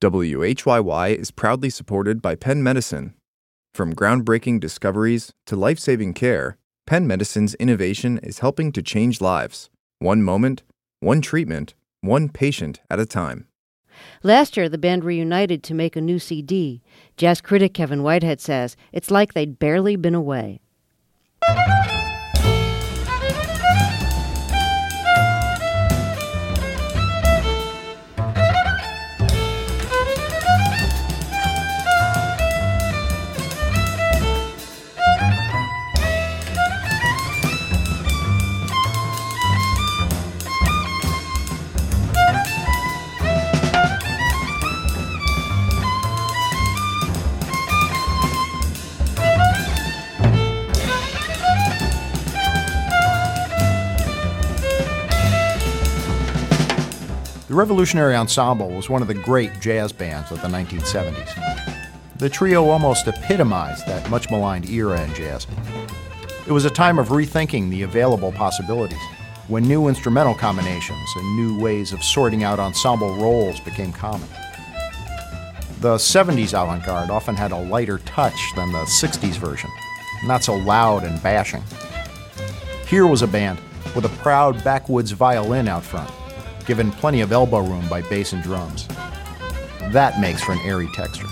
WHYY is proudly supported by Penn Medicine. From groundbreaking discoveries to life-saving care, Penn Medicine's innovation is helping to change lives. One moment, one treatment, one patient at a time. Last year, the band reunited to make a new CD. Jazz critic Kevin Whitehead says it's like they'd barely been away. The Revolutionary Ensemble was one of the great jazz bands of the 1970s. The trio almost epitomized that much-maligned era in jazz. It was a time of rethinking the available possibilities, when new instrumental combinations and new ways of sorting out ensemble roles became common. The 70s avant-garde often had a lighter touch than the 60s version, not so loud and bashing. Here was a band with a proud backwoods violin out front, given plenty of elbow room by bass and drums. That makes for an airy texture.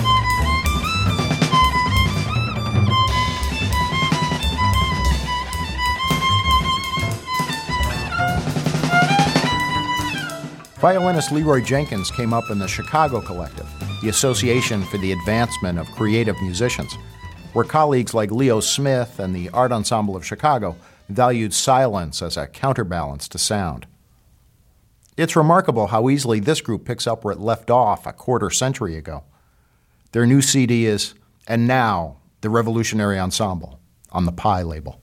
Violinist Leroy Jenkins came up in the Chicago Collective, the Association for the Advancement of Creative Musicians, where colleagues like Leo Smith and the Art Ensemble of Chicago valued silence as a counterbalance to sound. It's remarkable how easily this group picks up where it left off a quarter century ago. Their new CD is And Now, the Revolutionary Ensemble, on the Pi label.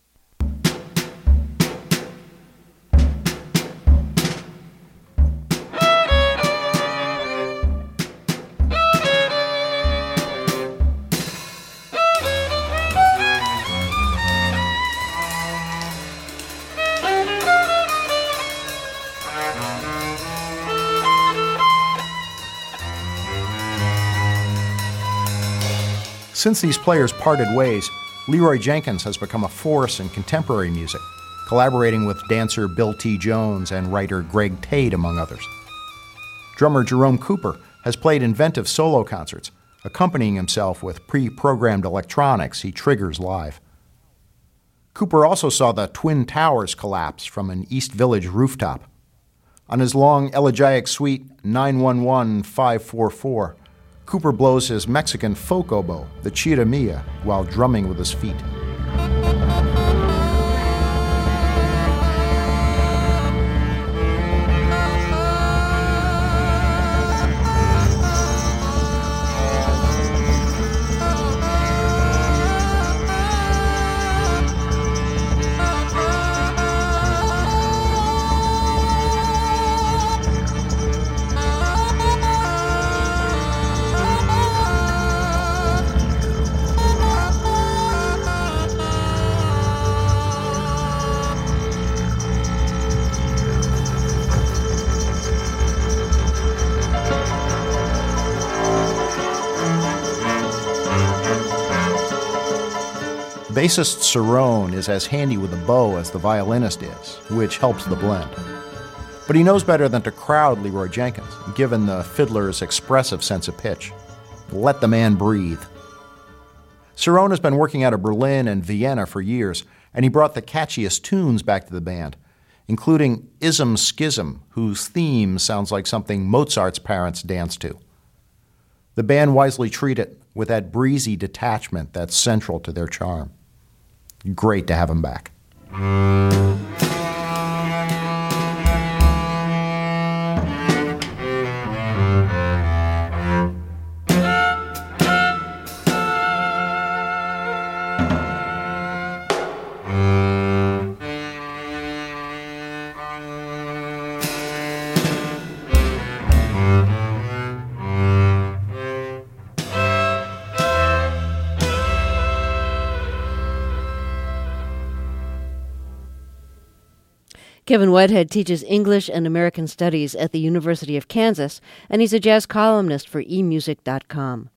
Since these players parted ways, Leroy Jenkins has become a force in contemporary music, collaborating with dancer Bill T. Jones and writer Greg Tate, among others. Drummer Jerome Cooper has played inventive solo concerts, accompanying himself with pre-programmed electronics he triggers live. Cooper also saw the Twin Towers collapse from an East Village rooftop. On his long elegiac suite 911-544, Cooper blows his Mexican folk oboe, the chirimia, while drumming with his feet. Bassist Cerrone is as handy with a bow as the violinist is, which helps the blend. But he knows better than to crowd Leroy Jenkins, given the fiddler's expressive sense of pitch. Let the man breathe. Cerrone has been working out of Berlin and Vienna for years, and he brought the catchiest tunes back to the band, including Ism Schism, whose theme sounds like something Mozart's parents danced to. The band wisely treat it with that breezy detachment that's central to their charm. Great to have him back. Kevin Whitehead teaches English and American Studies at the University of Kansas, and he's a jazz columnist for emusic.com.